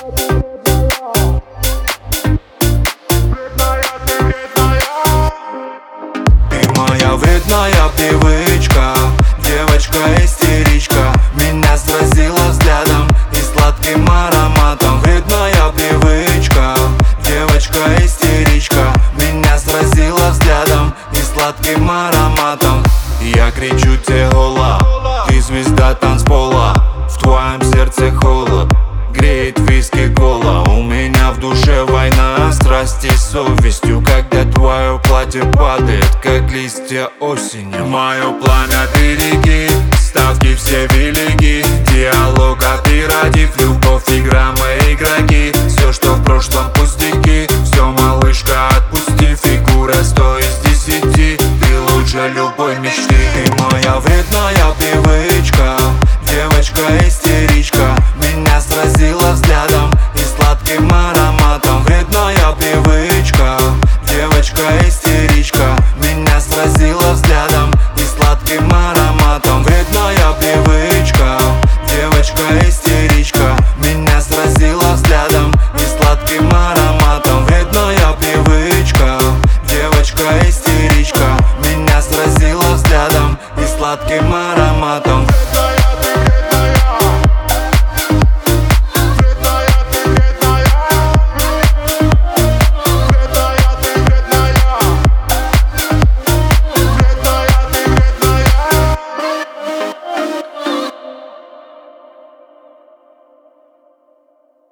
Моя вредная привычка, девочка-истеричка, меня сразила взглядом и сладким ароматом. Вредная привычка, девочка-истеричка, меня сразила взглядом и сладким ароматом. Я кричу тебе гола, ты звезда танцпола, в твоем сердце холод, греет виски кола. У меня в душе война страсти с совестью, когда твое платье падает, как листья осенью. Мое пламя береги, ставки все велики, диалог оператив, любовь, игра, мы игроки. Все, что в прошлом пустяки, все, малышка, отпусти. Фигура 100 из 10, ты лучше любой мечты. Ты моя вредная привычка, девочка-истеричка, меня сразила взглядом и сладким ароматом. Вредная привычка, девочка-истеричка, меня сразила взглядом и сладким ароматом. Вредная привычка, девочка-истеричка, меня сразила взглядом и сладким ароматом. Вредная привычка, девочка-истеричка, меня сразила взглядом и сладким ароматом.